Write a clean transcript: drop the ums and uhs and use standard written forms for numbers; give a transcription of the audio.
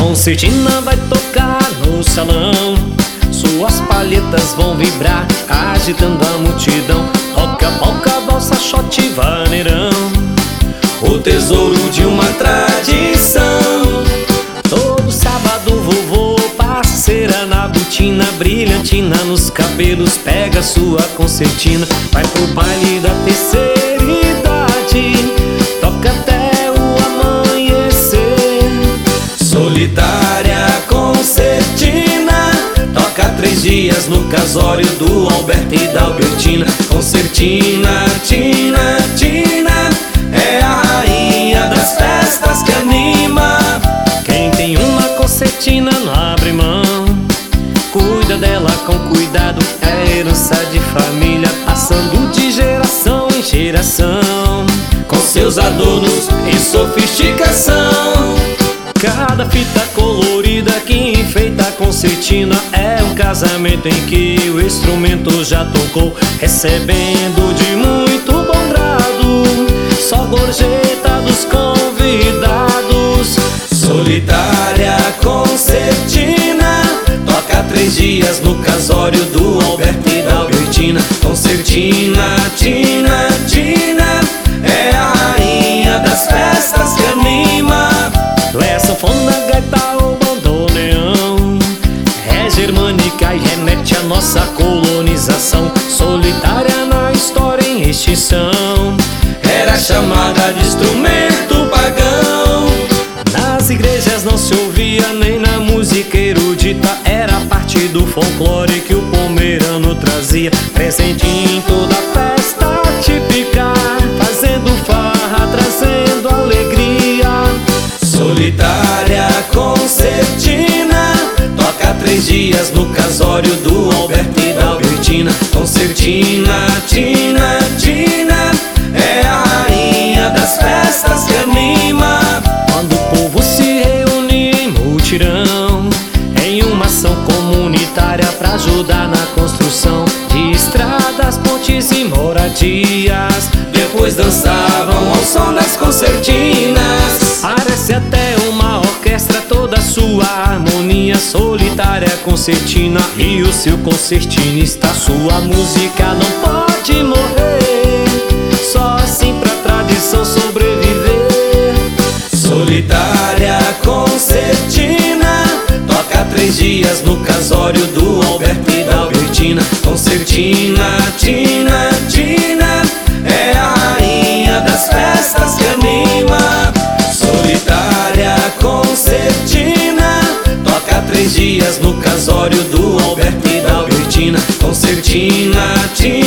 Concertina vai tocar no salão, suas palhetas vão vibrar, agitando a multidão. Roca, polca, valsa, shot, vaneirão, o tesouro de uma tradição. Todo sábado vovô passa cera na botina, brilhantina nos cabelos, pega sua concertina, vai pro baile da terceira idade, toca até o amanhecer. Solitária concertina, toca 3 dias no casório do Alberto e da Albertina. Concertina, tina, tina, é a rainha das festas que anima. Quem tem uma concertina não abre mão, cuida dela com cuidado, é herança de família, passando de geração em geração, com seus adornos e sofisticação. Cada fita colorida que enfeita a concertina é um casamento em que o instrumento já tocou, recebendo de muito bom grado só gorjeta dos convidados. Solitária concertina, toca 3 dias no casório do Alberto e da Albertina. Concertina, tina, tina, é a rainha das festas que anima. É sanfona, gaita ou bandoneão, é germânica e remete à nossa colonização. Solitária na história em extinção, era chamada de instrumento pagão. Nas igrejas não se ouvia nem na música erudita, era parte do folclore que o pomerano trazia, presente em toda festa típica, fazendo farra, trazendo alegria. Solitária concertina, toca 3 dias no casório do Alberto e da Albertina. Concertina, tina, tina, é a rainha das festas que anima. Quando o povo se reúne em mutirão, em uma ação comunitária pra ajudar na construção de estradas, pontes e moradias, depois dançavam ao som das concertinas. Parece até uma orquestra, toda sua harmonia. Solitária concertina e o seu concertinista, sua música não pode morrer, só assim pra tradição sobreviver. Solitária concertina, toca 3 dias no casório do Alberto e da Albertina. Concertina, tina, tina, é a rainha das festas que anima. Solitária concertina, toca 3 dias no casório do Alberto e da Albertina. Concertina, tina,